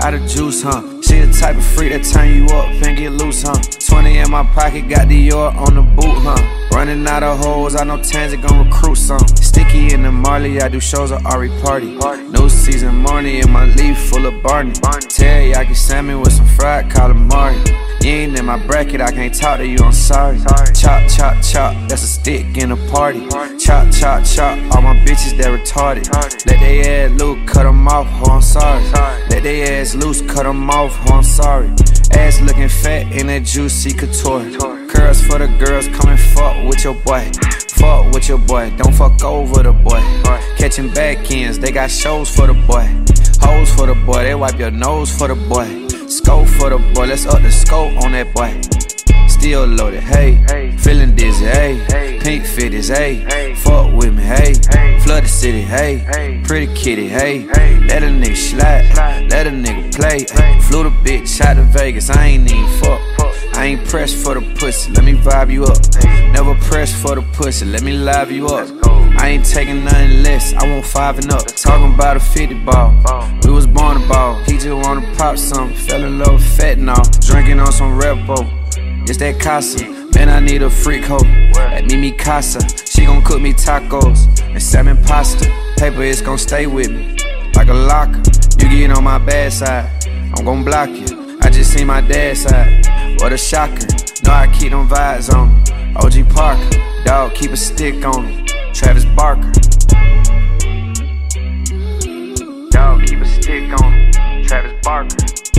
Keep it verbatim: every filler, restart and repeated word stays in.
Got a juice, huh? She the type of freak that turn you up and get loose, huh? twenty in my pocket, got Dior on the boot, huh? Running out of hoes, I know Tanzy gon' recruit some. Sticky in the Marley, I do shows at Ari Party. New season morning in my leaf full of Barney. Teriyaki salmon with some fried calamari. You ain't in my bracket, I can't talk to you, I'm sorry. Chop, chop, chop, that's a stick in a party. Chop, chop, chop, all my bitches that retarded. Let they ass loose, cut them off, oh I'm sorry. Let they ass loose, cut them off, oh I'm sorry. Ass looking fat in that juicy couture. Curls for the girls, come and fuck with your boy. Fuck with your boy, don't fuck over the boy. Catching back ends, they got shows for the boy. Hoes for the boy, they wipe your nose for the boy. Scope for the boy, let's up the scope on that boy. Still loaded, hey, feeling dizzy, hey, pink fitties, hey, fuck with me, hey, flood the city, hey, pretty kitty, hey, let a nigga slide, let a nigga play, flew the bitch out to Vegas, I ain't even fuck. I ain't pressed for the pussy, let me vibe you up. Never pressed for the pussy, let me live you up. I ain't taking nothing less, I want five and up. Talking about a fifty ball, we was born to ball. He just wanna pop something, fell in love with fentanyl. Drinking on some Repo, it's that Casa. Man, I need a freak hoe, at Mimi Casa. She gon' cook me tacos and salmon pasta. Paper, it's gon' stay with me, like a locker. You get on my bad side, I'm gon' block you. I just seen my dad's side, what a shocker. Know I keep them vibes on me. O G Parker, dog, keep a stick on him. Travis Barker, dog, keep a stick on him. Travis Barker.